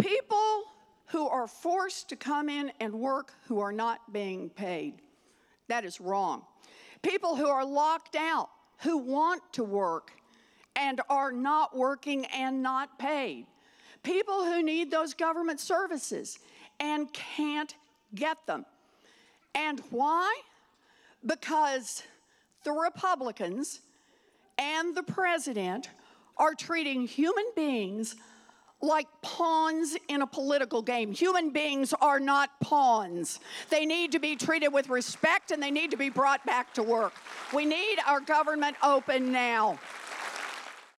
People who are forced to come in and work who are not being paid. That is wrong. People who are locked out, who want to work and are not working and not paid. People who need those government services and can't get them. And why? Because the Republicans and the president are treating human beings like pawns in a political game. Human beings are not pawns. They need to be treated with respect, and they need to be brought back to work. We need our government open now.